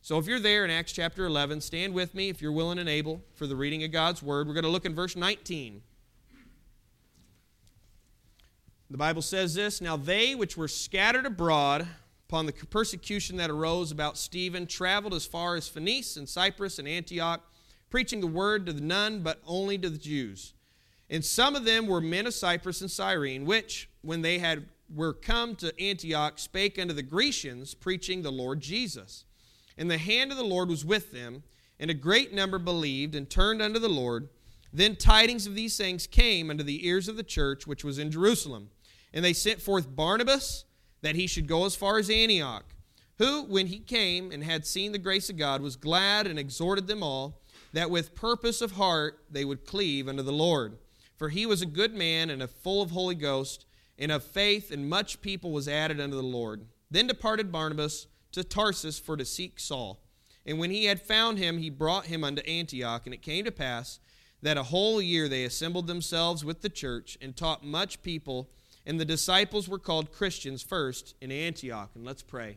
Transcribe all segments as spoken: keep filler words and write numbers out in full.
So if you're there in Acts chapter eleven, stand with me if you're willing and able for the reading of God's Word. We're going to look in verse nineteen. The Bible says this, "Now they which were scattered abroad upon the persecution that arose about Stephen traveled as far as Phoenice and Cyprus and Antioch, preaching the word to none but only to the Jews. And some of them were men of Cyprus and Cyrene, which, when they had were come to Antioch, spake unto the Grecians, preaching the Lord Jesus. And the hand of the Lord was with them, and a great number believed and turned unto the Lord. Then tidings of these things came unto the ears of the church which was in Jerusalem. And they sent forth Barnabas, that he should go as far as Antioch, who, when he came and had seen the grace of God, was glad and exhorted them all, that with purpose of heart they would cleave unto the Lord. For he was a good man and a full of Holy Ghost, and of faith, and much people was added unto the Lord. Then departed Barnabas to Tarsus for to seek Saul. And when he had found him, he brought him unto Antioch. And it came to pass that a whole year they assembled themselves with the church, and taught much people, and the disciples were called Christians first in Antioch." And let's pray.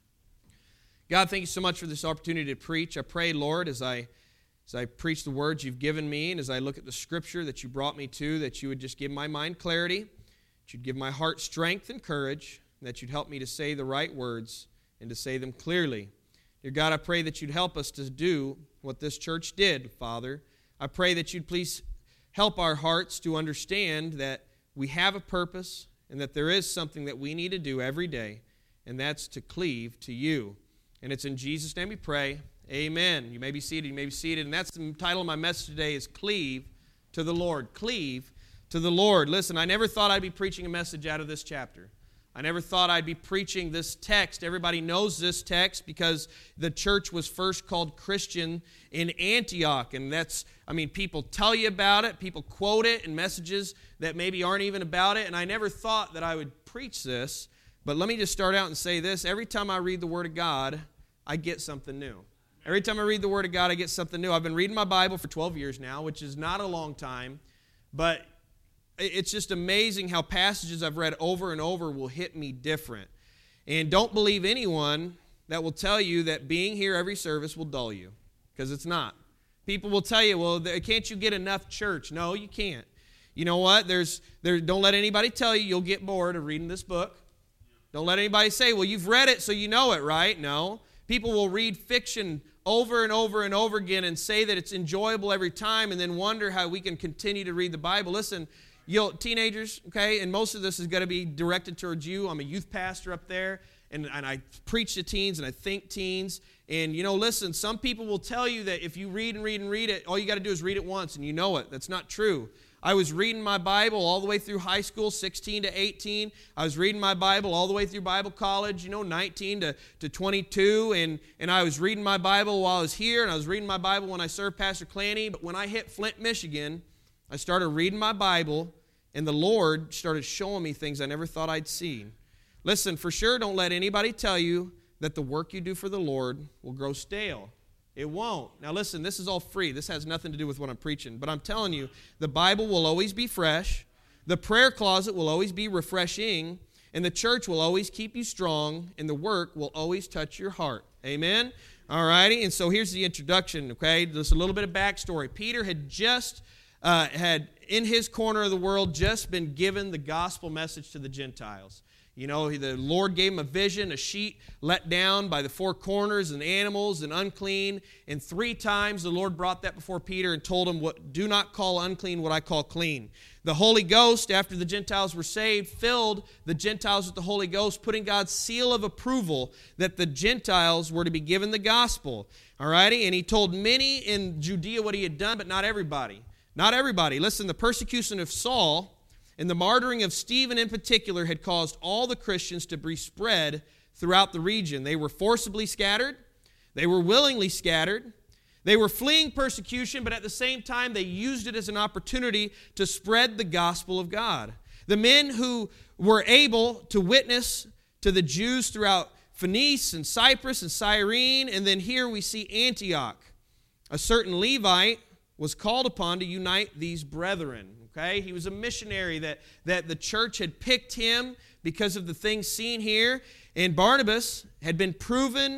God, thank you so much for this opportunity to preach. I pray, Lord, as I as I preach the words you've given me, and as I look at the scripture that you brought me to, that you would just give my mind clarity, that you'd give my heart strength and courage, and that you'd help me to say the right words and to say them clearly. Dear God, I pray that you'd help us to do what this church did, Father. I pray that you'd please help our hearts to understand that we have a purpose and that there is something that we need to do every day, and that's to cleave to you. And it's in Jesus' name we pray. Amen. You may be seated. You may be seated. And that's the title of my message today is Cleave to the Lord. Cleave to the Lord. Listen, I never thought I'd be preaching a message out of this chapter. I never thought I'd be preaching this text. Everybody knows this text because the church was first called Christian in Antioch. And that's, I mean, people tell you about it. People quote it in messages that maybe aren't even about it. And I never thought that I would preach this. But let me just start out and say this. Every time I read the Word of God, I get something new. Every time I read the Word of God, I get something new. I've been reading my Bible for twelve years now, which is not a long time. But it's just amazing how passages I've read over and over will hit me different. And don't believe anyone that will tell you that being here every service will dull you, because it's not. People will tell you, well, can't you get enough church? No, you can't. You know what? There's there. Don't let anybody tell you you'll get bored of reading this book. Don't let anybody say, well, you've read it so you know it, right? No. People will read fiction over and over and over again and say that it's enjoyable every time and then wonder how we can continue to read the Bible. Listen, You'll, teenagers, okay, and most of this is going to be directed towards you. I'm a youth pastor up there, and, and I preach to teens, and I think teens. And, you know, listen, some people will tell you that if you read and read and read it, all you got to do is read it once, and you know it. That's not true. I was reading my Bible all the way through high school, sixteen to eighteen. I was reading my Bible all the way through Bible college, you know, nineteen to twenty-two. And, and I was reading my Bible while I was here, and I was reading my Bible when I served Pastor Clanny. But when I hit Flint, Michigan, I started reading my Bible, and the Lord started showing me things I never thought I'd seen. Listen, for sure, don't let anybody tell you that the work you do for the Lord will grow stale. It won't. Now listen, this is all free. This has nothing to do with what I'm preaching. But I'm telling you, the Bible will always be fresh. The prayer closet will always be refreshing. And the church will always keep you strong. And the work will always touch your heart. Amen? All righty. And so here's the introduction, okay? Just a little bit of backstory. Peter had just... Uh, had in his corner of the world just been given the gospel message to the Gentiles. You know, the Lord gave him a vision, a sheet let down by the four corners and animals and unclean. And three times the Lord brought that before Peter and told him, "What do not call unclean what I call clean." The Holy Ghost, after the Gentiles were saved, filled the Gentiles with the Holy Ghost, putting God's seal of approval that the Gentiles were to be given the gospel. All righty? And he told many in Judea what he had done, but not everybody. Not everybody. Listen, the persecution of Saul and the martyring of Stephen in particular had caused all the Christians to be spread throughout the region. They were forcibly scattered. They were willingly scattered. They were fleeing persecution, but at the same time, they used it as an opportunity to spread the gospel of God. The men who were able to witness to the Jews throughout Phoenice and Cyprus and Cyrene, and then here we see Antioch. A certain Levite was called upon to unite these brethren, okay? He was a missionary that, that the church had picked him because of the things seen here. And Barnabas had been proven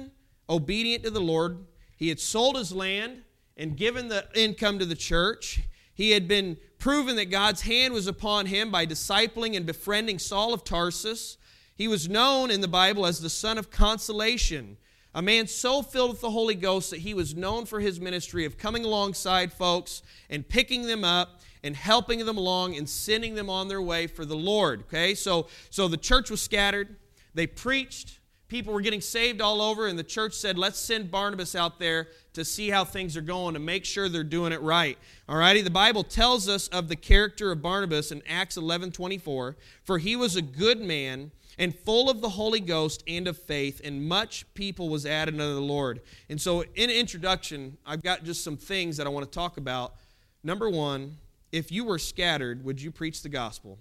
obedient to the Lord. He had sold his land and given the income to the church. He had been proven that God's hand was upon him by discipling and befriending Saul of Tarsus. He was known in the Bible as the son of consolation, a man so filled with the Holy Ghost that he was known for his ministry of coming alongside folks and picking them up and helping them along and sending them on their way for the Lord. Okay, so, so the church was scattered. They preached. People were getting saved all over, and the church said, let's send Barnabas out there to see how things are going, to make sure they're doing it right. All righty, the Bible tells us of the character of Barnabas in Acts eleven twenty-four, for he was a good man and full of the Holy Ghost and of faith, and much people was added unto the Lord. And so in introduction, I've got just some things that I want to talk about. Number one, if you were scattered, would you preach the gospel?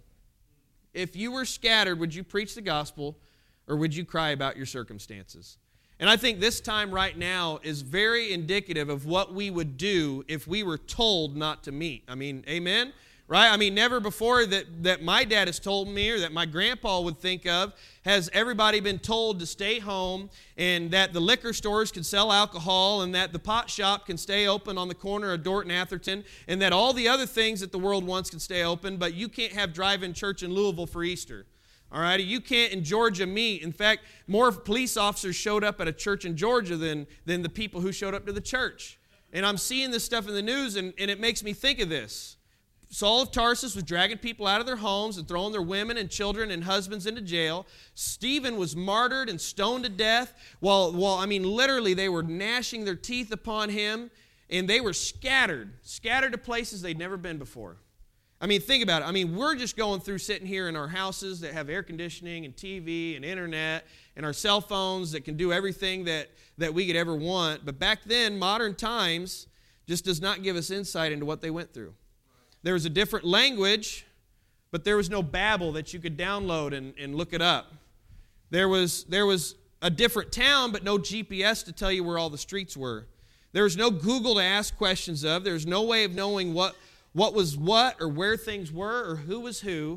If you were scattered, would you preach the gospel, or would you cry about your circumstances? And I think this time right now is very indicative of what we would do if we were told not to meet. I mean, amen? Right? I mean, never before that, that my dad has told me or that my grandpa would think of has everybody been told to stay home and that the liquor stores can sell alcohol and that the pot shop can stay open on the corner of Dorton Atherton and that all the other things that the world wants can stay open, but you can't have drive-in church in Louisville for Easter. All right, you can't in Georgia meet. In fact, more police officers showed up at a church in Georgia than, than the people who showed up to the church. And I'm seeing this stuff in the news, and, and it makes me think of this. Saul of Tarsus was dragging people out of their homes and throwing their women and children and husbands into jail. Stephen was martyred and stoned to death. While, while I mean, literally, they were gnashing their teeth upon him, and they were scattered, scattered to places they'd never been before. I mean, think about it. I mean, we're just going through sitting here in our houses that have air conditioning and T V and internet and our cell phones that can do everything that, that we could ever want. But back then, modern times just does not give us insight into what they went through. There was a different language, but there was no Babel that you could download and, and look it up. There was, there was a different town, but no G P S to tell you where all the streets were. There was no Google to ask questions of. There was no way of knowing what what was what or where things were or who was who.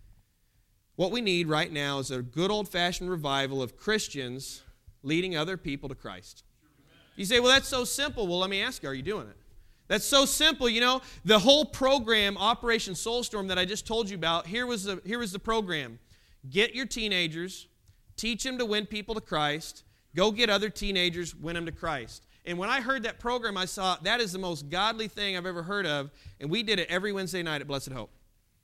What we need right now is a good old-fashioned revival of Christians leading other people to Christ. You say, well, that's so simple. Well, let me ask you, are you doing it? That's so simple. You know, the whole program, Operation Soulstorm, that I just told you about, here was the, here was the program. Get your teenagers, teach them to win people to Christ, go get other teenagers, win them to Christ. And when I heard that program, I saw that is the most godly thing I've ever heard of, and we did it every Wednesday night at Blessed Hope.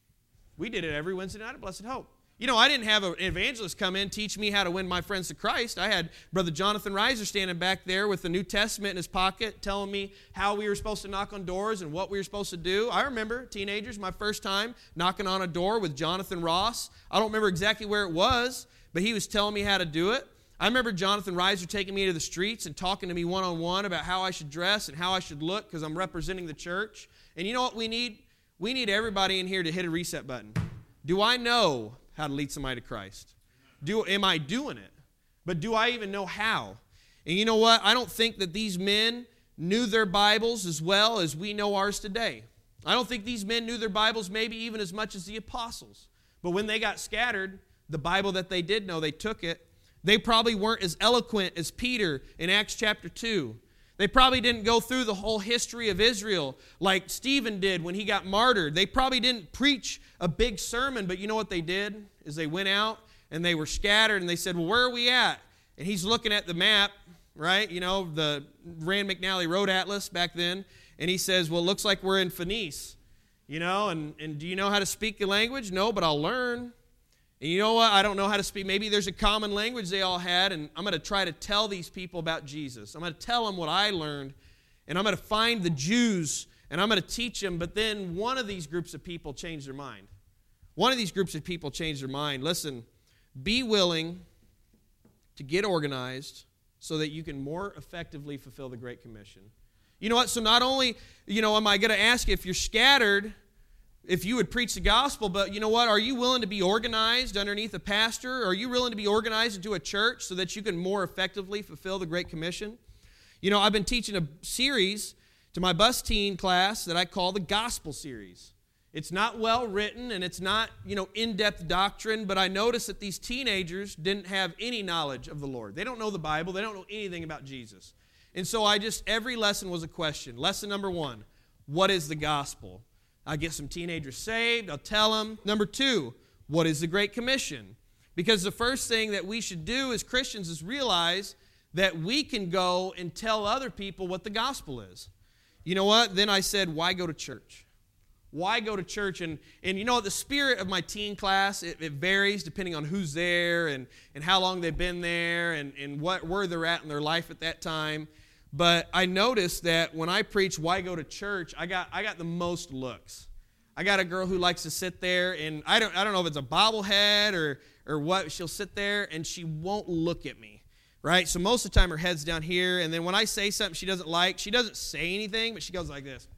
We did it every Wednesday night at Blessed Hope. You know, I didn't have an evangelist come in, teach me how to win my friends to Christ. I had Brother Jonathan Reiser standing back there with the New Testament in his pocket, telling me how we were supposed to knock on doors and what we were supposed to do. I remember, teenagers, my first time knocking on a door with Jonathan Ross. I don't remember exactly where it was, but he was telling me how to do it. I remember Jonathan Reiser taking me to the streets and talking to me one-on-one about how I should dress and how I should look because I'm representing the church. And you know what we need? We need everybody in here to hit a reset button. Do I know how to lead somebody to Christ? Do, am I doing it? But do I even know how? And you know what? I don't think that these men knew their Bibles as well as we know ours today. I don't think these men knew their Bibles maybe even as much as the apostles. But when they got scattered, the Bible that they did know, they took it. They probably weren't as eloquent as Peter in Acts chapter two. They probably didn't go through the whole history of Israel like Stephen did when he got martyred. They probably didn't preach a big sermon, but you know what they did? Is they went out and they were scattered and they said, well, where are we at? And he's looking at the map, right? You know, the Rand McNally Road Atlas back then. And he says, well, it looks like we're in Phoenice. You know, and, and do you know how to speak the language? No, but I'll learn. And you know what? I don't know how to speak. Maybe there's a common language they all had, and I'm going to try to tell these people about Jesus. I'm going to tell them what I learned, and I'm going to find the Jews, and I'm going to teach them. But then one of these groups of people changed their mind. One of these groups of people changed their mind. Listen, be willing to get organized so that you can more effectively fulfill the Great Commission. You know what? So not only, you know, am I going to ask you if you're scattered, if you would preach the gospel, but you know what? Are you willing to be organized underneath a pastor? Are you willing to be organized into a church so that you can more effectively fulfill the Great Commission? You know, I've been teaching a series to my bus teen class that I call the Gospel Series. It's not well written, and it's not, you know, in-depth doctrine, but I noticed that these teenagers didn't have any knowledge of the Lord. They don't know the Bible. They don't know anything about Jesus. And so I just, every lesson was a question. Lesson number one, what is the gospel? I get some teenagers saved. I'll tell them. Number two, what is the Great Commission? Because the first thing that we should do as Christians is realize that we can go and tell other people what the gospel is. You know what? Then I said, why go to church? Why go to church? And, and you know, the spirit of my teen class, it, it varies depending on who's there and, and how long they've been there and, and what, where they're at in their life at that time. But I noticed that when I preach why go to church, I got I got the most looks. I got a girl who likes to sit there, and I don't I don't know if it's a bobblehead or or what. She'll sit there and she won't look at me, right? So most of the time her head's down here, and then when I say something she doesn't like, she doesn't say anything, but she goes like this.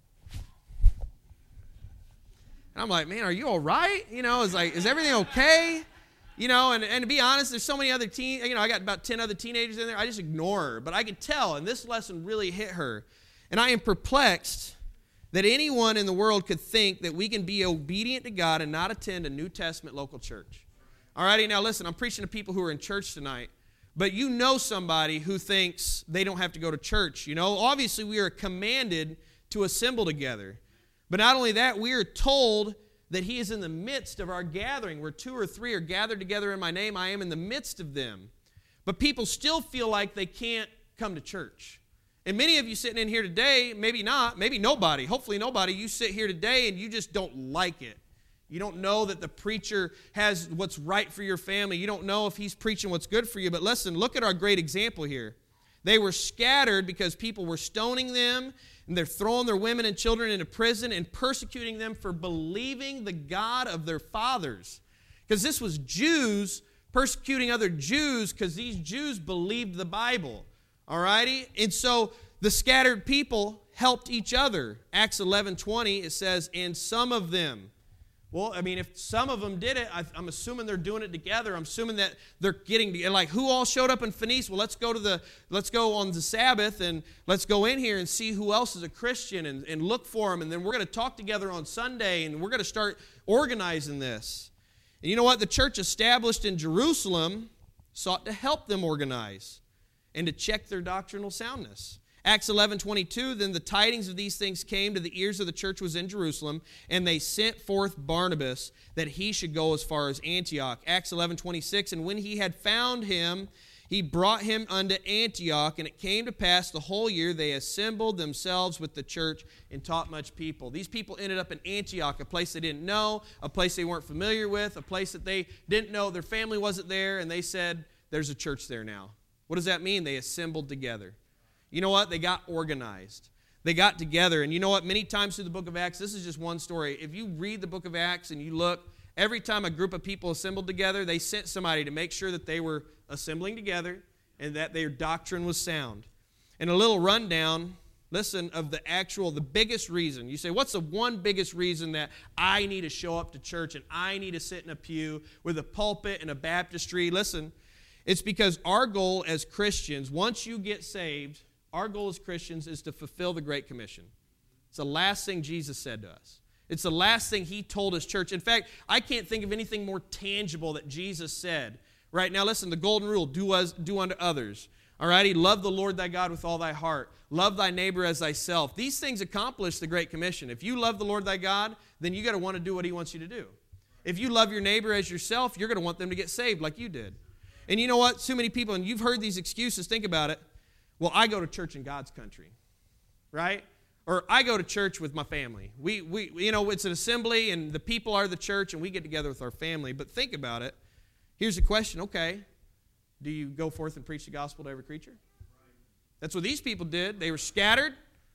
And I'm like, man, are you all right? You know, it's like, is everything okay? You know, and, and to be honest, there's so many other teen, you know, I got about ten other teenagers in there. I just ignore her. But I could tell, and this lesson really hit her. And I am perplexed that anyone in the world could think that we can be obedient to God and not attend a New Testament local church. All righty, now listen, I'm preaching to people who are in church tonight. But you know somebody who thinks they don't have to go to church. You know, obviously we are commanded to assemble together. But not only that, we are told that he is in the midst of our gathering. Where two or three are gathered together in my name, I am in the midst of them. But people still feel like they can't come to church. And many of you sitting in here today, maybe not, maybe nobody, hopefully nobody, you sit here today and you just don't like it. You don't know that the preacher has what's right for your family. You don't know if he's preaching what's good for you. But listen, look at our great example here. They were scattered because people were stoning them, and they're throwing their women and children into prison and persecuting them for believing the God of their fathers. Because this was Jews persecuting other Jews because these Jews believed the Bible. All righty? And so the scattered people helped each other. Acts eleven twenty, it says, and some of them. Well, I mean, if some of them did it, I'm assuming they're doing it together. I'm assuming that they're getting together. Like, who all showed up in Phoenice? Well, let's go to the, let's go on the Sabbath and let's go in here and see who else is a Christian and, and look for them. And then we're going to talk together on Sunday and we're going to start organizing this. And you know what? The church established in Jerusalem sought to help them organize and to check their doctrinal soundness. Acts eleven twenty-two, then the tidings of these things came to the ears of the church was in Jerusalem, and they sent forth Barnabas that he should go as far as Antioch. Acts eleven twenty-six, and when he had found him, he brought him unto Antioch, and it came to pass the whole year they assembled themselves with the church and taught much people. These people ended up in Antioch, a place they didn't know, a place they weren't familiar with, a place that they didn't know, their family wasn't there, and they said, there's a church there now. What does that mean? They assembled together. You know what? They got organized. They got together. And you know what? Many times through the book of Acts, this is just one story. If you read the book of Acts and you look, every time a group of people assembled together, they sent somebody to make sure that they were assembling together and that their doctrine was sound. And a little rundown, listen, of the actual, the biggest reason. You say, what's the one biggest reason that I need to show up to church and I need to sit in a pew with a pulpit and a baptistry? Listen, it's because our goal as Christians, once you get saved, our goal as Christians is to fulfill the Great Commission. It's the last thing Jesus said to us. It's the last thing he told his church. In fact, I can't think of anything more tangible that Jesus said. Right now, listen, the golden rule, do, as, do unto others. All righty, love the Lord thy God with all thy heart. Love thy neighbor as thyself. These things accomplish the Great Commission. If you love the Lord thy God, then you got to want to do what he wants you to do. If you love your neighbor as yourself, you're going to want them to get saved like you did. And you know what? So many people, and you've heard these excuses, think about it. Well, I go to church in God's country, right? Or I go to church with my family. We, we, you know, it's an assembly, and the people are the church, and we get together with our family. But think about it. Here's the question. Okay, do you go forth and preach the gospel to every creature? That's what these people did. They were scattered,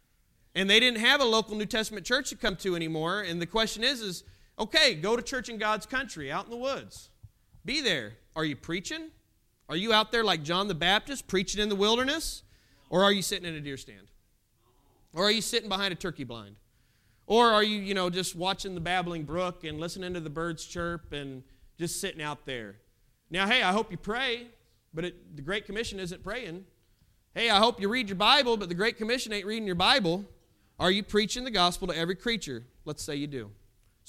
and they didn't have a local New Testament church to come to anymore. And the question is, is okay, go to church in God's country, out in the woods. Be there. Are you preaching? Are you out there like John the Baptist, preaching in the wilderness? Or are you sitting in a deer stand? Or are you sitting behind a turkey blind? Or are you, you know, just watching the babbling brook and listening to the birds chirp and just sitting out there? Now, hey, I hope you pray, but it, the Great Commission isn't praying. Hey, I hope you read your Bible, but the Great Commission ain't reading your Bible. Are you preaching the gospel to every creature? Let's say you do.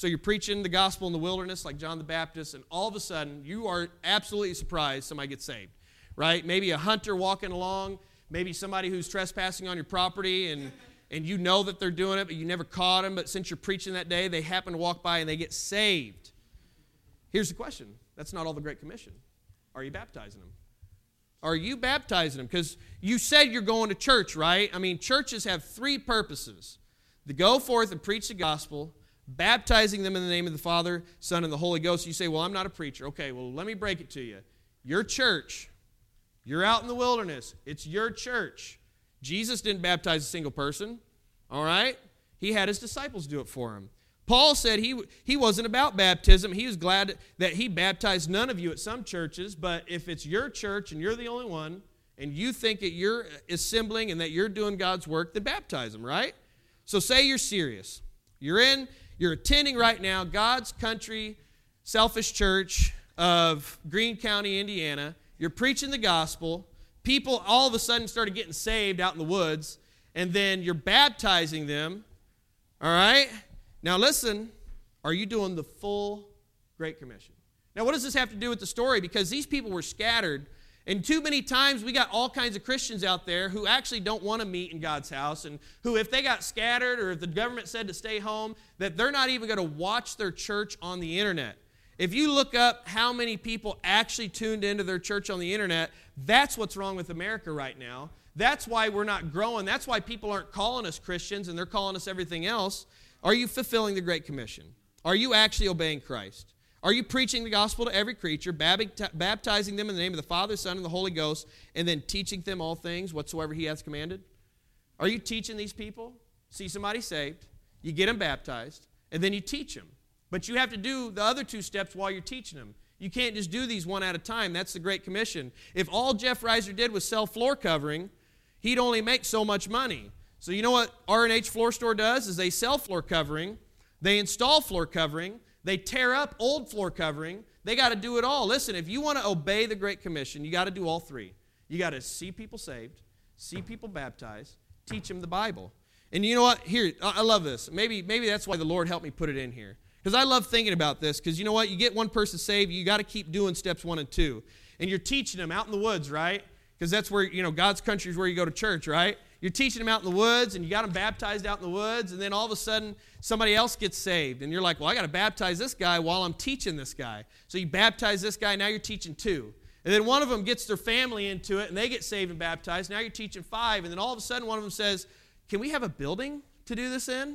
So you're preaching the gospel in the wilderness like John the Baptist, and all of a sudden you are absolutely surprised somebody gets saved, right? Maybe a hunter walking along, maybe somebody who's trespassing on your property, and, and you know that they're doing it, but you never caught them, but since you're preaching that day, they happen to walk by and they get saved. Here's the question. That's not all the Great Commission. Are you baptizing them? Are you baptizing them? Because you said you're going to church, right? I mean, churches have three purposes. To go forth and preach the gospel, baptizing them in the name of the Father, Son, and the Holy Ghost. You say, well, I'm not a preacher. Okay, well, let me break it to you. Your church, you're out in the wilderness. It's your church. Jesus didn't baptize a single person, all right? He had his disciples do it for him. Paul said he, he wasn't about baptism. He was glad that he baptized none of you at some churches, but if it's your church and you're the only one, and you think that you're assembling and that you're doing God's work, then baptize them, right? So say you're serious. You're in, you're attending right now God's Country Selfish Church of Greene County, Indiana. You're preaching the gospel. People all of a sudden started getting saved out in the woods, and then you're baptizing them, all right? Now listen, are you doing the full Great Commission? Now what does this have to do with the story? Because these people were scattered, and too many times we got all kinds of Christians out there who actually don't want to meet in God's house, and who, if they got scattered or if the government said to stay home, that they're not even going to watch their church on the internet. If you look up how many people actually tuned into their church on the internet, that's what's wrong with America right now. That's why we're not growing. That's why people aren't calling us Christians and they're calling us everything else. Are you fulfilling the Great Commission? Are you actually obeying Christ? Are you preaching the gospel to every creature, baptizing them in the name of the Father, Son, and the Holy Ghost, and then teaching them all things whatsoever he hath commanded? Are you teaching these people? See somebody saved, you get them baptized, and then you teach them. But you have to do the other two steps while you're teaching them. You can't just do these one at a time. That's the Great Commission. If all Jeff Reiser did was sell floor covering, he'd only make so much money. So you know what R and H Floor Store does is they sell floor covering, they install floor covering, they tear up old floor covering. They got to do it all. Listen, if you want to obey the Great Commission, you got to do all three. You got to see people saved, see people baptized, teach them the Bible. And you know what? Here, I love this. Maybe, maybe that's why the Lord helped me put it in here. Because I love thinking about this. Because you know what? You get one person saved, you got to keep doing steps one and two. And you're teaching them out in the woods, right? Because that's where, you know, God's country is where you go to church, right? You're teaching them out in the woods, and you got them baptized out in the woods, and then all of a sudden, somebody else gets saved. And you're like, well, I got to baptize this guy while I'm teaching this guy. So you baptize this guy, now you're teaching two. And then one of them gets their family into it, and they get saved and baptized. Now you're teaching five. And then all of a sudden, one of them says, can we have a building to do this in?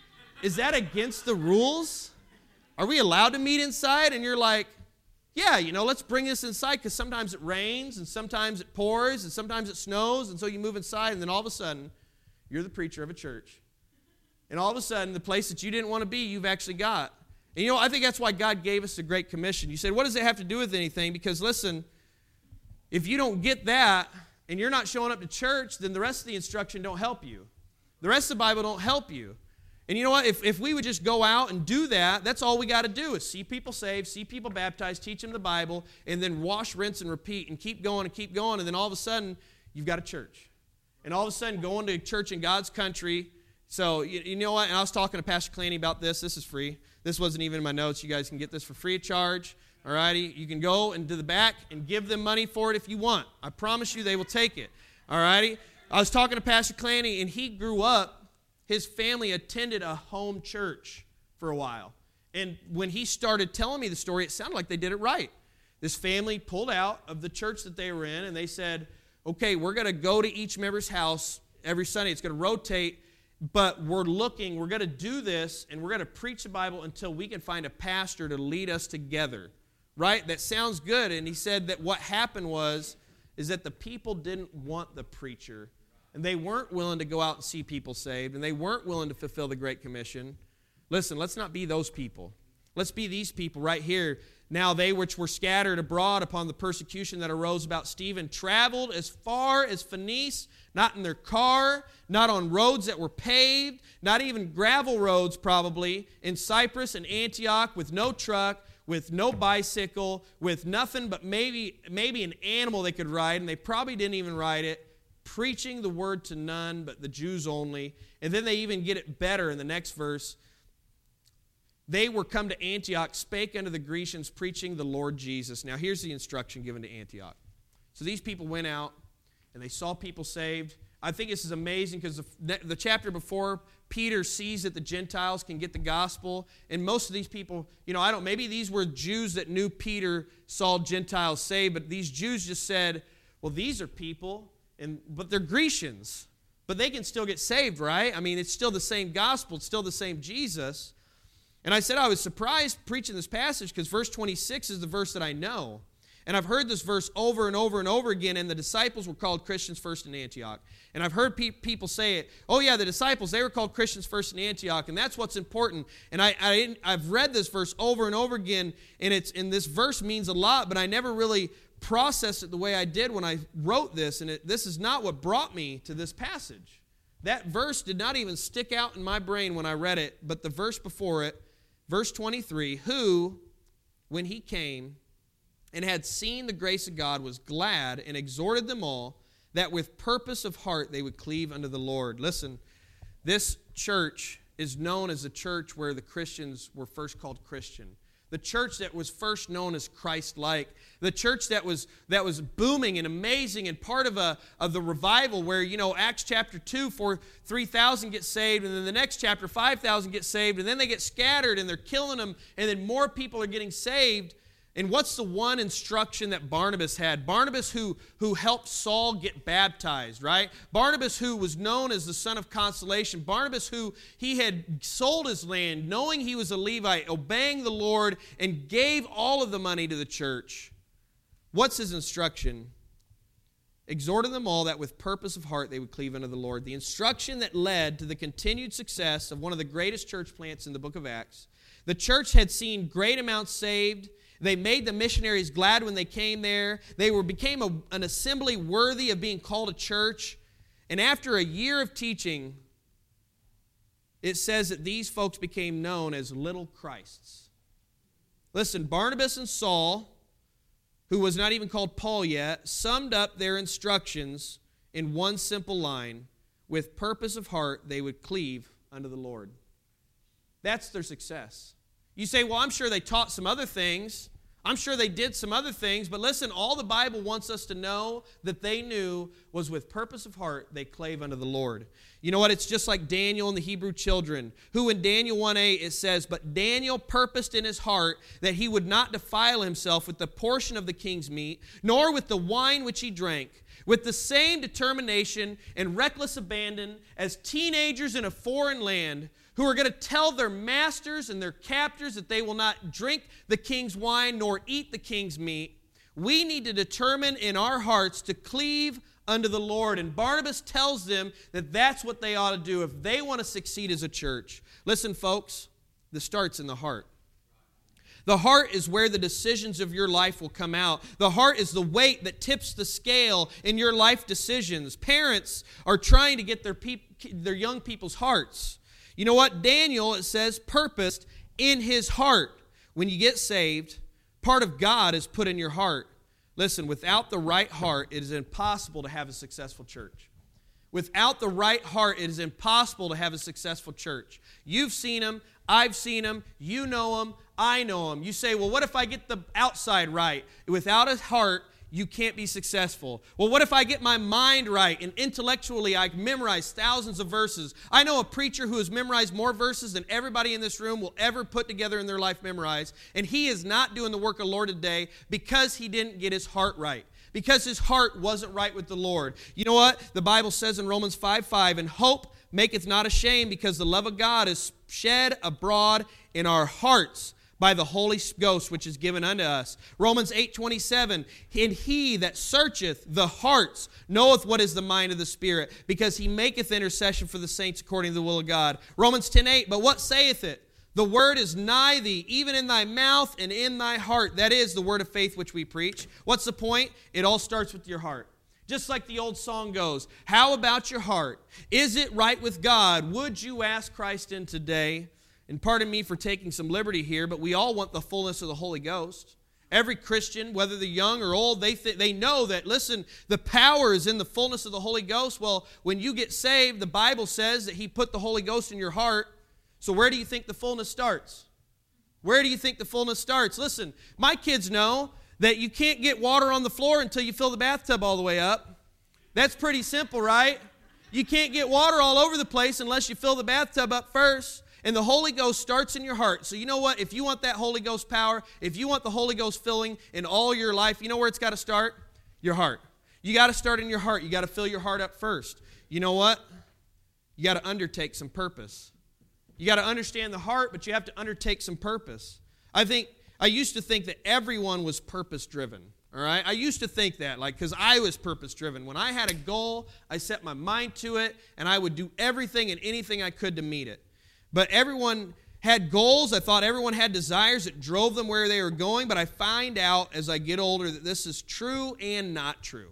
Is that against the rules? Are we allowed to meet inside? And you're like, yeah, you know, let's bring this inside, because sometimes it rains, and sometimes it pours, and sometimes it snows, and so you move inside, and then all of a sudden, you're the preacher of a church. And all of a sudden, the place that you didn't want to be, you've actually got. And you know, I think that's why God gave us the Great Commission. You said, what does it have to do with anything? Because listen, if you don't get that, and you're not showing up to church, then the rest of the instruction don't help you. The rest of the Bible don't help you. And you know what? If, if we would just go out and do that, that's all we got to do is see people saved, see people baptized, teach them the Bible, and then wash, rinse, and repeat, and keep going and keep going, and then all of a sudden, you've got a church. And all of a sudden, going to church in God's country. So, you, you know what? And I was talking to Pastor Clanny about this. This is free. This wasn't even in my notes. You guys can get this for free of charge. All righty? You can go into the back and give them money for it if you want. I promise you they will take it. All righty? I was talking to Pastor Clanny, and he grew up. His family attended a home church for a while. And when he started telling me the story, it sounded like they did it right. This family pulled out of the church that they were in, and they said, okay, we're going to go to each member's house every Sunday. It's going to rotate, but we're looking, we're going to do this, and we're going to preach the Bible until we can find a pastor to lead us together. Right? That sounds good. And he said that what happened was, is that the people didn't want the preacher. And they weren't willing to go out and see people saved, and they weren't willing to fulfill the Great Commission. Listen, let's not be those people. Let's be these people right here. Now they which were scattered abroad upon the persecution that arose about Stephen traveled as far as Phoenice, not in their car, not on roads that were paved, not even gravel roads probably, in Cyprus and Antioch with no truck, with no bicycle, with nothing but maybe, maybe an animal they could ride, and they probably didn't even ride it. Preaching the word to none but the Jews only. And then they even get it better in the next verse. they were come to Antioch, spake unto the Grecians, preaching the Lord Jesus. Now here's the instruction given to Antioch. So these people went out, and they saw people saved. I think this is amazing because the, the chapter before, Peter sees that the Gentiles can get the gospel. And most of these people, you know, I don't, maybe these were Jews that knew Peter saw Gentiles saved, but these Jews just said, well, these are people, and but they're Grecians. But they can still get saved, right? I mean, it's still the same gospel. It's still the same Jesus. And I said I was surprised preaching this passage because verse twenty-six is the verse that I know. And I've heard this verse over and over and over again, and the disciples were called Christians first in Antioch. And I've heard pe- people say it, oh yeah, the disciples, they were called Christians first in Antioch, and that's what's important. And I, I, I've read this verse over and over again, and, it's, and this verse means a lot, but I never really processed it the way I did when I wrote this, and it, this is not what brought me to this passage. That verse did not even stick out in my brain when I read it, but the verse before it, verse twenty-three, who, when he came and had seen the grace of God, was glad and exhorted them all that with purpose of heart they would cleave unto the Lord. Listen, this church is known as the church where the Christians were first called Christian. The church that was first known as Christ-like. The church that was that was booming and amazing and part of a of the revival where, you know, Acts chapter two, for three thousand get saved, and then the next chapter, five thousand get saved, and then they get scattered and they're killing them, and then more people are getting saved. And what's the one instruction that Barnabas had? Barnabas who, who helped Saul get baptized, right? Barnabas who was known as the son of consolation. Barnabas who he had sold his land, knowing he was a Levite, obeying the Lord, and gave all of the money to the church. What's his instruction? Exhorting them all that with purpose of heart they would cleave unto the Lord. The instruction that led to the continued success of one of the greatest church plants in the book of Acts. The church had seen great amounts saved. They made the missionaries glad when they came there. They were became a, an assembly worthy of being called a church. And after a year of teaching, it says that these folks became known as little Christs. Listen, Barnabas and Saul, who was not even called Paul yet, summed up their instructions in one simple line. With purpose of heart, they would cleave unto the Lord. That's their success. You say, well, I'm sure they taught some other things. I'm sure they did some other things. But listen, all the Bible wants us to know that they knew was with purpose of heart they clave unto the Lord. You know what? It's just like Daniel and the Hebrew children, who in Daniel one eight it says, but Daniel purposed in his heart that he would not defile himself with the portion of the king's meat, nor with the wine which he drank. With the same determination and reckless abandon as teenagers in a foreign land, who are going to tell their masters and their captors that they will not drink the king's wine nor eat the king's meat, we need to determine in our hearts to cleave unto the Lord. And Barnabas tells them that that's what they ought to do if they want to succeed as a church. Listen, folks, this starts in the heart. The heart is where the decisions of your life will come out. The heart is the weight that tips the scale in your life decisions. Parents are trying to get their, peop- their young people's hearts. You know what? Daniel, it says, purposed in his heart. When you get saved, part of God is put in your heart. Listen, without the right heart, it is impossible to have a successful church. Without the right heart, it is impossible to have a successful church. You've seen them. I've seen them. You know them. I know them. You say, well, what if I get the outside right? Without a heart, you can't be successful. Well, what if I get my mind right and intellectually I memorize thousands of verses? I know a preacher who has memorized more verses than everybody in this room will ever put together in their life memorize, and he is not doing the work of the Lord today because he didn't get his heart right. Because his heart wasn't right with the Lord. You know what? The Bible says in Romans five five, and hope maketh not ashamed, because the love of God is shed abroad in our hearts by the Holy Ghost, which is given unto us. Romans eight twenty-seven, and he that searcheth the hearts knoweth what is the mind of the Spirit, because he maketh intercession for the saints according to the will of God. Romans ten eight, but what saith it? The word is nigh thee, even in thy mouth and in thy heart. That is the word of faith which we preach. What's the point? It all starts with your heart. Just like the old song goes, how about your heart? Is it right with God? Would you ask Christ in today? And pardon me for taking some liberty here, but we all want the fullness of the Holy Ghost. Every Christian, whether they're young or old, they th- they know that, listen, the power is in the fullness of the Holy Ghost. Well, when you get saved, the Bible says that he put the Holy Ghost in your heart. So where do you think the fullness starts? Where do you think the fullness starts? Listen, my kids know that you can't get water on the floor until you fill the bathtub all the way up. That's pretty simple, right? You can't get water all over the place unless you fill the bathtub up first. And the Holy Ghost starts in your heart. So you know what? If you want that Holy Ghost power, if you want the Holy Ghost filling in all your life, you know where it's got to start? Your heart. You got to start in your heart. You got to fill your heart up first. You know what? You got to undertake some purpose. You got to understand the heart, but you have to undertake some purpose. I think, I used to think that everyone was purpose-driven, all right? I used to think that, like, because I was purpose-driven. When I had a goal, I set my mind to it, and I would do everything and anything I could to meet it. But everyone had goals. I thought everyone had desires that drove them where they were going, but I find out as I get older that this is true and not true.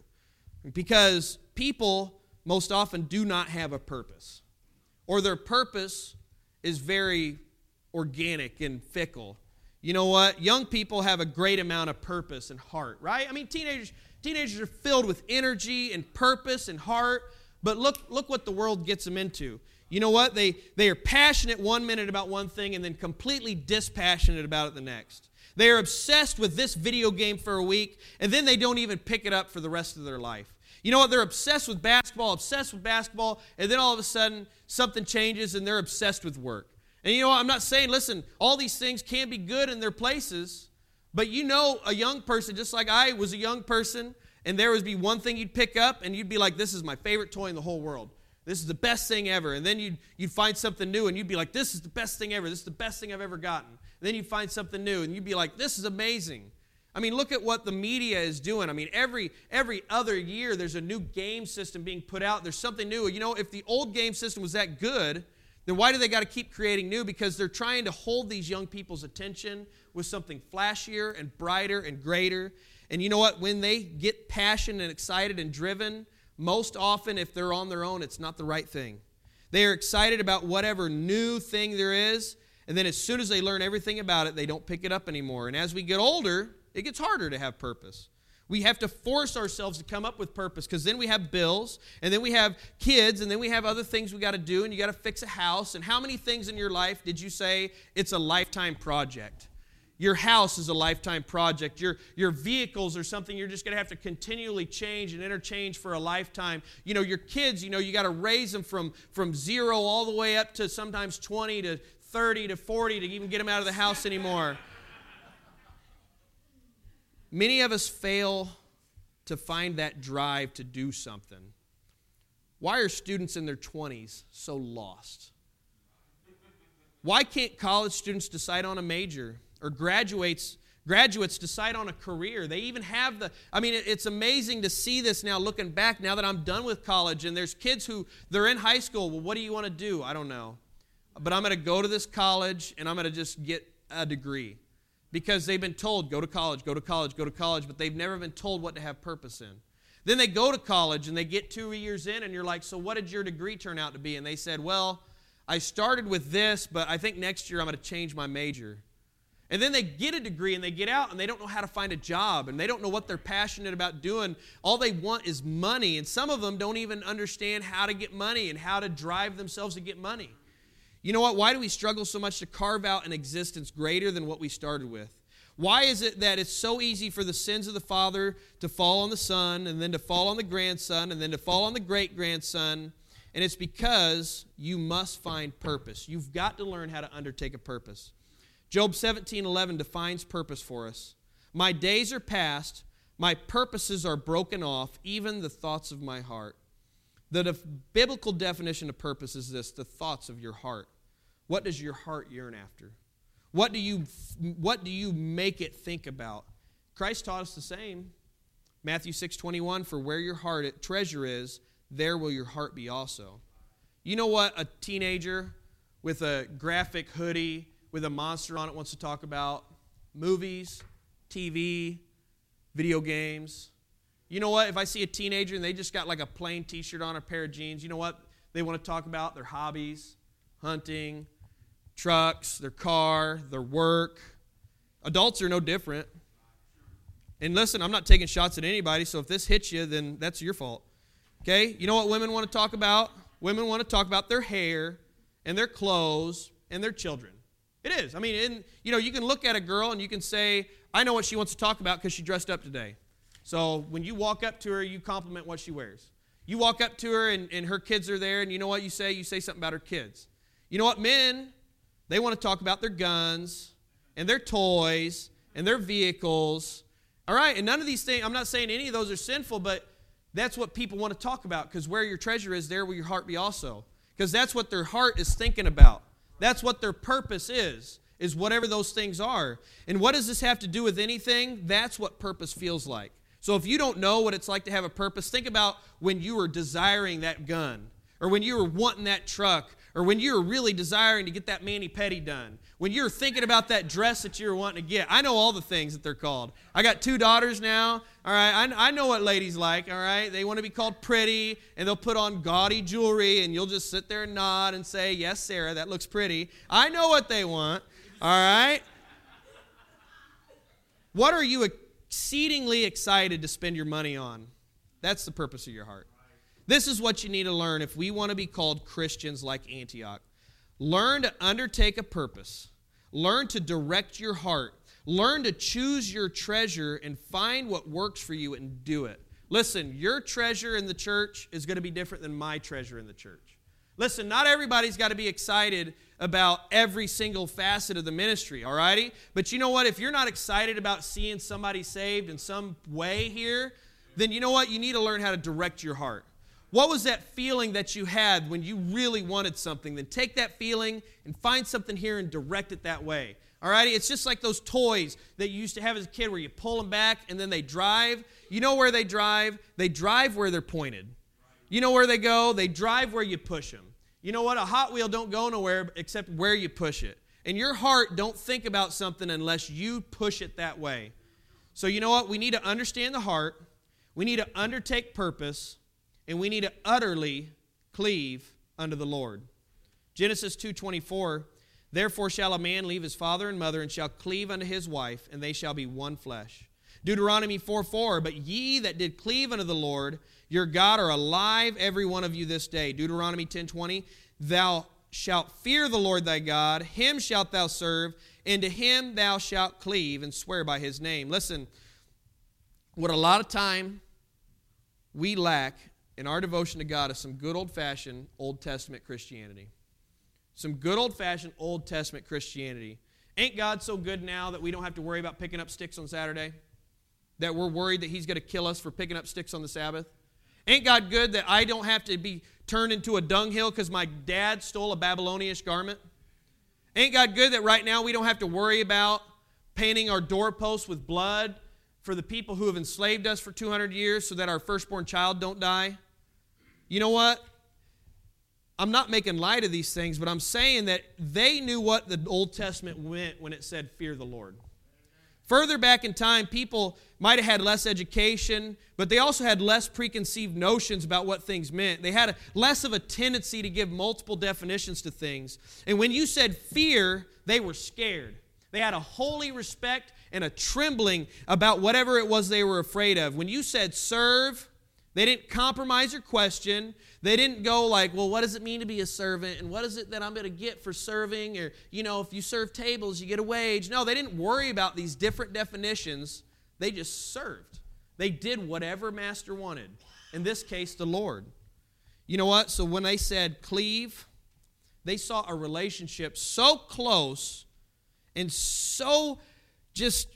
Because people most often do not have a purpose, or their purpose is very organic and fickle. You know what? Young people have a great amount of purpose and heart, right? I mean, teenagers teenagers are filled with energy and purpose and heart, but look look what the world gets them into. You know what? They they are passionate one minute about one thing and then completely dispassionate about it the next. They are obsessed with this video game for a week, and then they don't even pick it up for the rest of their life. You know what? They're obsessed with basketball, obsessed with basketball, and then all of a sudden something changes and they're obsessed with work. And you know what? I'm not saying, listen, all these things can be good in their places, but you know a young person, just like I was a young person, and there would be one thing you'd pick up and you'd be like, this is my favorite toy in the whole world. This is the best thing ever. And then you'd, you'd find something new and you'd be like, this is the best thing ever. This is the best thing I've ever gotten. And then you'd find something new and you'd be like, this is amazing. I mean, look at what the media is doing. I mean, every every other year there's a new game system being put out. There's something new. You know, if the old game system was that good, then why do they got to keep creating new? Because they're trying to hold these young people's attention with something flashier and brighter and greater. And you know what? When they get passionate and excited and driven, most often if they're on their own, it's not the right thing. They are excited about whatever new thing there is, and then as soon as they learn everything about it, they don't pick it up anymore. And as we get older, it gets harder to have purpose. We have to force ourselves to come up with purpose because then we have bills, and then we have kids, and then we have other things we got to do, and you got to fix a house. And how many things in your life did you say it's a lifetime project? Your house is a lifetime project. Your, your vehicles are something you're just going to have to continually change and interchange for a lifetime. You know, your kids, you know, you got to raise them from, from zero all the way up to sometimes twenty to thirty to forty to even get them out of the house anymore. Many of us fail to find that drive to do something. Why are students in their twenties so lost? Why can't college students decide on a major, or graduates graduates decide on a career? They even have the, I mean, it's amazing to see this now looking back, now that I'm done with college, and there's kids who, they're in high school. Well, what do you want to do? I don't know. But I'm going to go to this college, and I'm going to just get a degree. Because they've been told, go to college, go to college, go to college, but they've never been told what to have purpose in. Then they go to college, and they get two years in, and you're like, so what did your degree turn out to be? And they said, well, I started with this, but I think next year I'm going to change my major. And then they get a degree, and they get out, and they don't know how to find a job, and they don't know what they're passionate about doing. All they want is money, and some of them don't even understand how to get money and how to drive themselves to get money. You know what? Why do we struggle so much to carve out an existence greater than what we started with? Why is it that it's so easy for the sins of the father to fall on the son, and then to fall on the grandson, and then to fall on the great-grandson? And it's because you must find purpose. You've got to learn how to undertake a purpose. Job seventeen eleven defines purpose for us. My days are past, my purposes are broken off, even the thoughts of my heart. The def- biblical definition of purpose is this: the thoughts of your heart. What does your heart yearn after? What do you, what do you make it think about? Christ taught us the same. Matthew six twenty-one, for where your heart treasure is, there will your heart be also. You know what a teenager with a graphic hoodie with a monster on it wants to talk about? Movies, T V, video games. You know what? If I see a teenager and they just got like a plain t-shirt on, a pair of jeans, you know what they want to talk about? Their hobbies, hunting, trucks, their car, their work. Adults are no different. And listen, I'm not taking shots at anybody, so if this hits you, then that's your fault. Okay? You know what women want to talk about? Women want to talk about their hair and their clothes and their children. It is. I mean, in, you know, you can look at a girl and you can say, I know what she wants to talk about because she dressed up today. So when you walk up to her, you compliment what she wears. You walk up to her and, and her kids are there, and you know what you say? You say something about her kids. You know what? Men, they want to talk about their guns and their toys and their vehicles. All right, and none of these things, I'm not saying any of those are sinful, but that's what people want to talk about, because where your treasure is, there will your heart be also. Because that's what their heart is thinking about. That's what their purpose is, is whatever those things are. And what does this have to do with anything? That's what purpose feels like. So if you don't know what it's like to have a purpose, think about when you were desiring that gun, or when you were wanting that truck, or when you were really desiring to get that mani-pedi done, when you were thinking about that dress that you were wanting to get. I know all the things that they're called. I got two daughters now, all right? I, I know what ladies like, all right? They want to be called pretty, and they'll put on gaudy jewelry, and you'll just sit there and nod and say, yes, Sarah, that looks pretty. I know what they want, all right? What are you exceedingly excited to spend your money on? That's the purpose of your heart. This is what you need to learn if we want to be called Christians like Antioch. Learn to undertake a purpose. Learn to direct your heart. Learn to choose your treasure and find what works for you and do it. Listen, your treasure in the church is going to be different than my treasure in the church. Listen, not everybody's got to be excited about every single facet of the ministry, all righty? But you know what? If you're not excited about seeing somebody saved in some way here, then you know what? You need to learn how to direct your heart. What was that feeling that you had when you really wanted something? Then take that feeling and find something here and direct it that way. All righty? It's just like those toys that you used to have as a kid where you pull them back and then they drive. You know where they drive? They drive where they're pointed. You know where they go? They drive where you push them. You know what? A Hot Wheel don't go nowhere except where you push it. And your heart don't think about something unless you push it that way. So you know what? We need to understand the heart. We need to undertake purpose. And we need to utterly cleave unto the Lord. Genesis two twenty-four, therefore shall a man leave his father and mother, and shall cleave unto his wife, and they shall be one flesh. Deuteronomy four four, but ye that did cleave unto the Lord, your God, are alive, every one of you this day. Deuteronomy ten twenty, thou shalt fear the Lord thy God, him shalt thou serve, and to him thou shalt cleave, and swear by his name. Listen, what a lot of time we lack in our devotion to God is some good old-fashioned Old Testament Christianity. Some good old-fashioned Old Testament Christianity. Ain't God so good now that we don't have to worry about picking up sticks on Saturday? That we're worried that he's going to kill us for picking up sticks on the Sabbath? Ain't God good that I don't have to be turned into a dunghill because my dad stole a Babylonish garment? Ain't God good that right now we don't have to worry about painting our doorposts with blood for the people who have enslaved us for two hundred years so that our firstborn child don't die? You know what? I'm not making light of these things, but I'm saying that they knew what the Old Testament meant when it said, fear the Lord. Further back in time, people might have had less education, but they also had less preconceived notions about what things meant. They had a, less of a tendency to give multiple definitions to things. And when you said fear, they were scared. They had a holy respect and a trembling about whatever it was they were afraid of. When you said serve, they didn't compromise or question. They didn't go like, well, what does it mean to be a servant? And what is it that I'm going to get for serving? Or, you know, if you serve tables, you get a wage. No, they didn't worry about these different definitions. They just served. They did whatever master wanted. In this case, the Lord. You know what? So when they said cleave, they saw a relationship so close and so just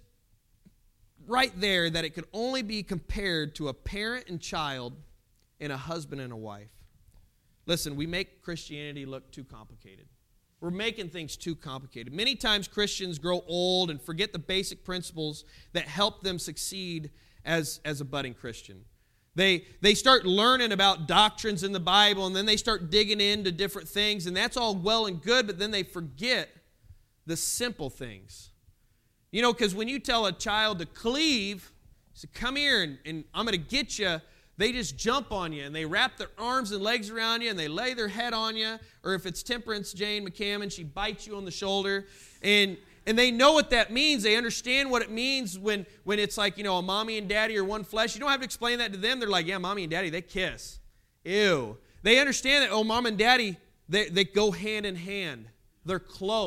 right there that it could only be compared to a parent and child and a husband and a wife. Listen, we make Christianity look too complicated. We're making things too complicated. Many times Christians grow old and forget the basic principles that help them succeed as, as a budding Christian. They, they start learning about doctrines in the Bible, and then they start digging into different things, and that's all well and good, but then they forget the simple things. You know, because when you tell a child to cleave, say, come here and, and I'm going to get you, they just jump on you and they wrap their arms and legs around you and they lay their head on you. Or if it's Temperance Jane McCammon, she bites you on the shoulder. And and they know what that means. They understand what it means when, when it's like, you know, a mommy and daddy are one flesh. You don't have to explain that to them. They're like, yeah, mommy and daddy, they kiss. Ew. They understand that, oh, mom and daddy, they, they go hand in hand. They're close.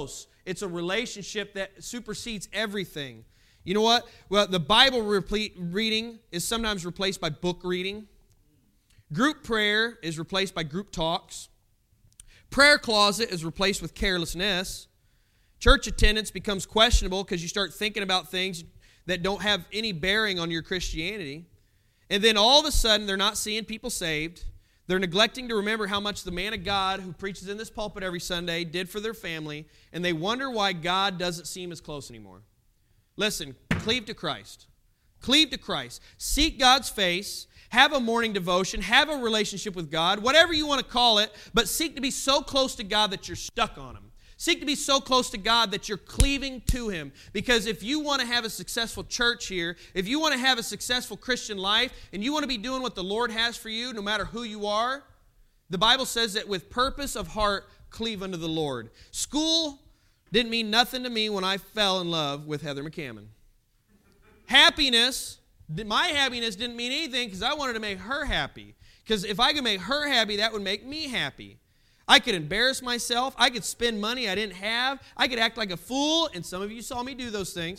It's a relationship that supersedes everything. You know what? Well, the Bible replete reading is sometimes replaced by book reading. Group prayer is replaced by group talks. Prayer closet is replaced with carelessness. Church attendance becomes questionable because you start thinking about things that don't have any bearing on your Christianity. And then all of a sudden, they're not seeing people saved. They're neglecting to remember how much the man of God who preaches in this pulpit every Sunday did for their family, and they wonder why God doesn't seem as close anymore. Listen, cleave to Christ. Cleave to Christ. Seek God's face. Have a morning devotion. Have a relationship with God, whatever you want to call it, but seek to be so close to God that you're stuck on Him. Seek to be so close to God that you're cleaving to Him. Because if you want to have a successful church here, if you want to have a successful Christian life, and you want to be doing what the Lord has for you, no matter who you are, the Bible says that with purpose of heart, cleave unto the Lord. School didn't mean nothing to me when I fell in love with Heather McCammon. Happiness, my happiness didn't mean anything because I wanted to make her happy. Because if I could make her happy, that would make me happy. I could embarrass myself. I could spend money I didn't have. I could act like a fool, and some of you saw me do those things,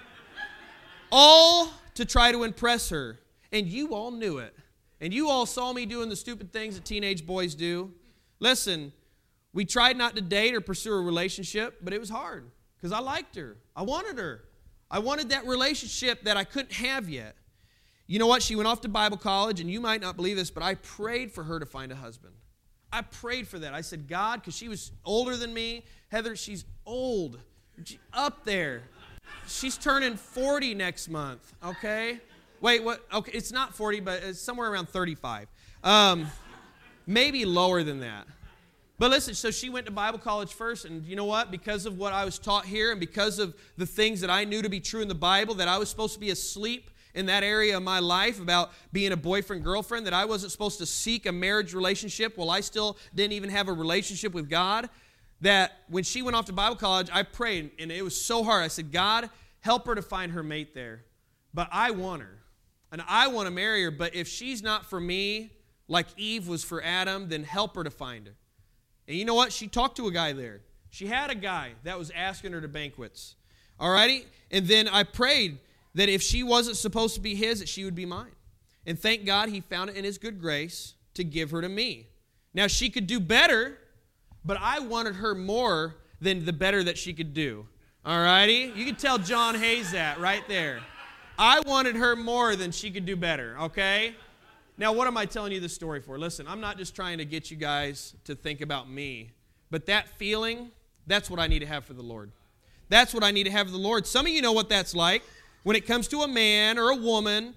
all to try to impress her. And you all knew it. And you all saw me doing the stupid things that teenage boys do. Listen, we tried not to date or pursue a relationship, but it was hard because I liked her. I wanted her. I wanted that relationship that I couldn't have yet. You know what? She went off to Bible college, and you might not believe this, but I prayed for her to find a husband. I prayed for that. I said, God, because she was older than me. Heather, she's old. She's up there. She's turning forty next month, okay? Wait, what? Okay, it's not forty, but it's somewhere around thirty-five. Um, maybe lower than that. But listen, so she went to Bible college first, and you know what? Because of what I was taught here and because of the things that I knew to be true in the Bible, that I was supposed to be asleep in that area of my life about being a boyfriend, girlfriend, that I wasn't supposed to seek a marriage relationship while I still didn't even have a relationship with God, that when she went off to Bible college, I prayed, and it was so hard. I said, God, help her to find her mate there. But I want her, and I want to marry her, but if she's not for me, like Eve was for Adam, then help her to find her. And you know what? She talked to a guy there. She had a guy that was asking her to banquets. All righty? And then I prayed that if she wasn't supposed to be his, that she would be mine. And thank God He found it in His good grace to give her to me. Now, she could do better, but I wanted her more than the better that she could do. All righty? You can tell John Hayes that right there. I wanted her more than she could do better, okay? Now, what am I telling you this story for? Listen, I'm not just trying to get you guys to think about me, but that feeling, that's what I need to have for the Lord. That's what I need to have for the Lord. Some of you know what that's like. When it comes to a man or a woman,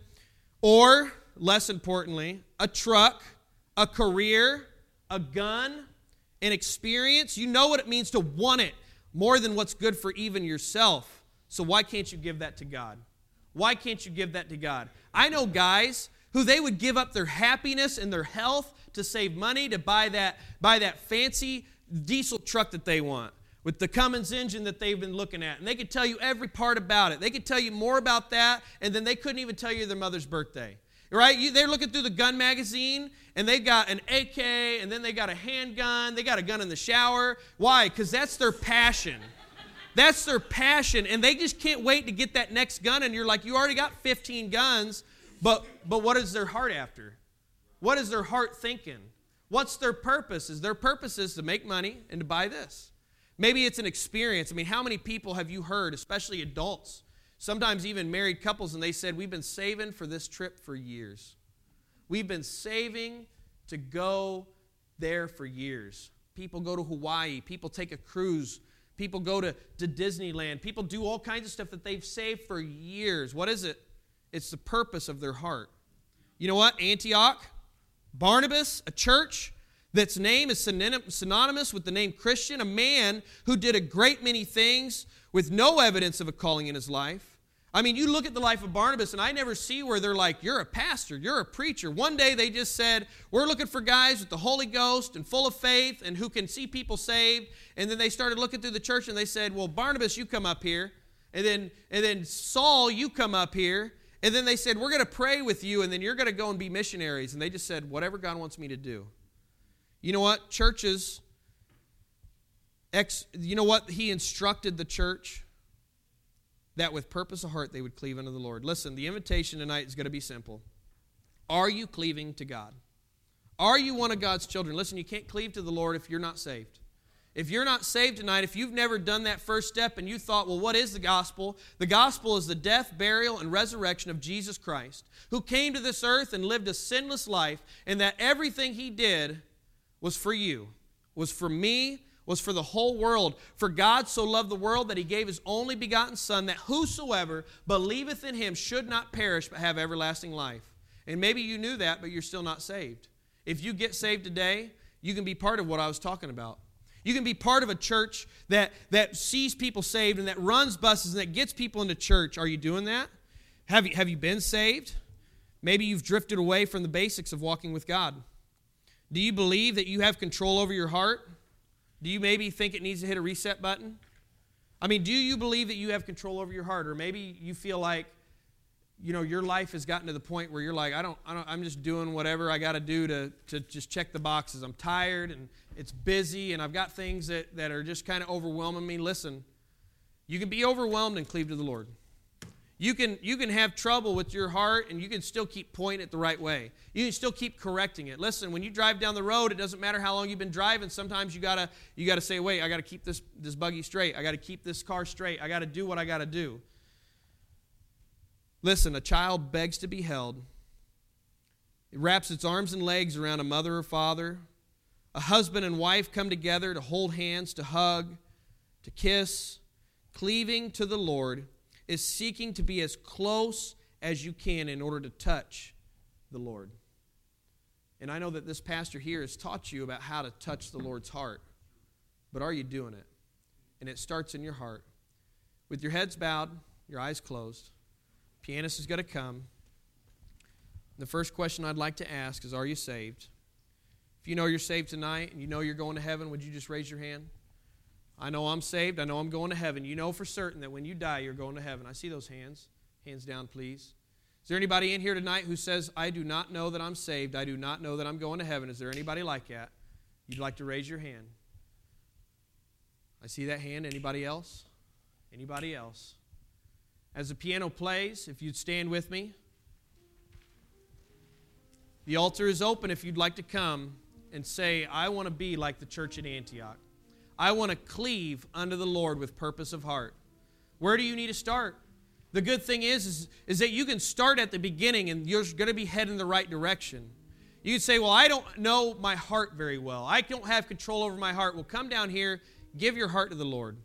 or, less importantly, a truck, a career, a gun, an experience, you know what it means to want it more than what's good for even yourself. So why can't you give that to God? Why can't you give that to God? I know guys who they would give up their happiness and their health to save money to buy that, buy that fancy diesel truck that they want, with the Cummins engine that they've been looking at. And they could tell you every part about it. They could tell you more about that, and then they couldn't even tell you their mother's birthday. Right? You, they're looking through the gun magazine, and they've got an A K, and then they got a handgun. They got a gun in the shower. Why? Because that's their passion. That's their passion, and they just can't wait to get that next gun, and you're like, you already got fifteen guns, but, but what is their heart after? What is their heart thinking? What's their purpose? Is their purpose is to make money and to buy this. Maybe it's an experience. I mean, how many people have you heard, especially adults, sometimes even married couples, and they said, we've been saving for this trip for years. We've been saving to go there for years. People go to Hawaii. People take a cruise. People go to, to Disneyland. People do all kinds of stuff that they've saved for years. What is it? It's the purpose of their heart. You know what? Antioch, Barnabas, a church that's name is synonymous with the name Christian, a man who did a great many things with no evidence of a calling in his life. I mean, you look at the life of Barnabas, and I never see where they're like, you're a pastor, you're a preacher. One day they just said, we're looking for guys with the Holy Ghost and full of faith and who can see people saved. And then they started looking through the church, and they said, well, Barnabas, you come up here. And then, and then Saul, you come up here. And then they said, we're going to pray with you, and then you're going to go and be missionaries. And they just said, whatever God wants me to do. You know what? Churches Ex, you know what? He instructed the church that with purpose of heart they would cleave unto the Lord. Listen, the invitation tonight is going to be simple. Are you cleaving to God? Are you one of God's children? Listen, you can't cleave to the Lord if you're not saved. If you're not saved tonight, if you've never done that first step and you thought, well, what is the gospel? The gospel is the death, burial, and resurrection of Jesus Christ, who came to this earth and lived a sinless life, and that everything He did was for you, was for me, was for the whole world. For God so loved the world that He gave His only begotten Son, that whosoever believeth in Him should not perish but have everlasting life. And maybe you knew that, but you're still not saved. If you get saved today, you can be part of what I was talking about. You can be part of a church that, that sees people saved and that runs buses and that gets people into church. Are you doing that? Have you, have you been saved? Maybe you've drifted away from the basics of walking with God. Do you believe that you have control over your heart? Do you maybe think it needs to hit a reset button? I mean, do you believe that you have control over your heart? Or maybe you feel like, you know, your life has gotten to the point where you're like, I don't, I don't I'm just doing whatever I got to do to to just check the boxes. I'm tired and it's busy and I've got things that, that are just kind of overwhelming me. Listen, you can be overwhelmed and cleave to the Lord. You can, you can have trouble with your heart and you can still keep pointing it the right way. You can still keep correcting it. Listen, when you drive down the road, it doesn't matter how long you've been driving. Sometimes you gotta you gotta say, wait, I gotta keep this, this buggy straight. I gotta keep this car straight. I gotta do what I gotta do. Listen, a child begs to be held. It wraps its arms and legs around a mother or father. A husband and wife come together to hold hands, to hug, to kiss. Cleaving to the Lord is seeking to be as close as you can in order to touch the Lord. And I know that this pastor here has taught you about how to touch the Lord's heart. But are you doing it? And it starts in your heart. With your heads bowed, your eyes closed. Pianist is going to come. The first question I'd like to ask is, are you saved? If you know you're saved tonight and you know you're going to heaven, would you just raise your hand? I know I'm saved. I know I'm going to heaven. You know for certain that when you die, you're going to heaven. I see those hands. Hands down, please. Is there anybody in here tonight who says, I do not know that I'm saved. I do not know that I'm going to heaven. Is there anybody like that? You'd like to raise your hand? I see that hand. Anybody else? Anybody else? As the piano plays, if you'd stand with me. The altar is open if you'd like to come and say, I want to be like the church at Antioch. I want to cleave unto the Lord with purpose of heart. Where do you need to start? The good thing is, is, is that you can start at the beginning and you're going to be heading in the right direction. You can say, well, I don't know my heart very well. I don't have control over my heart. Well, come down here, give your heart to the Lord.